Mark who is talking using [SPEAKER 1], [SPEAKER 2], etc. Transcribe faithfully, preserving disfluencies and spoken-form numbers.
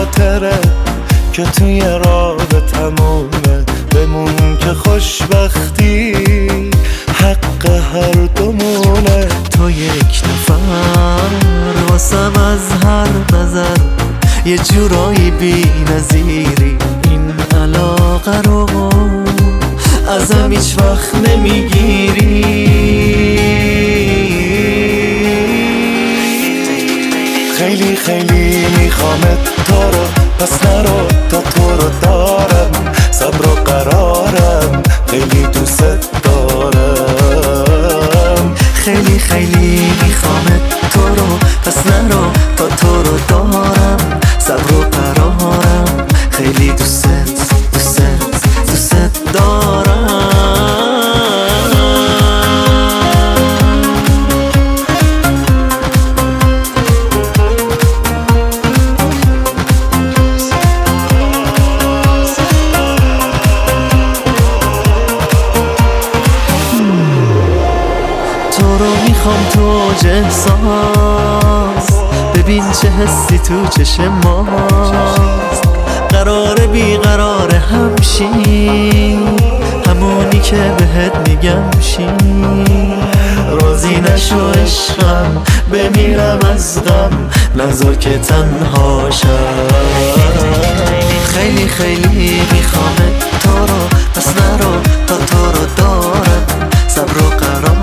[SPEAKER 1] خاطره که توی رابطمونه بمون که خوشبختی حق هر دومونه.
[SPEAKER 2] تو یک نفر واسم از هر نظر یه جورایی بی نظیری، این علاقه رو ازم هیچ وقت نمیگیری.
[SPEAKER 1] خیلی خیلی میخوامت تو رو، پس نرو تا تو رو دارم، صبر و قرارم، خیلی دوست دارم.
[SPEAKER 2] خیلی خیلی میخوامت تو رو، پس نرو تا تو رو دارم، صبر و قرارم، خیلی دوست دوست دوست دارم. تو رو میخوام تو احساس، ببین چه حسی تو چشم ماست. قراره بیقرار همشیم، همونی که بهت میگم شیم. راضی نشو عشقم، بمیرم از غم، نذار که تنها شم. خیلی خیلی میخوامت تو رو، پس نرو تا تو رو دارم، صبر و قرار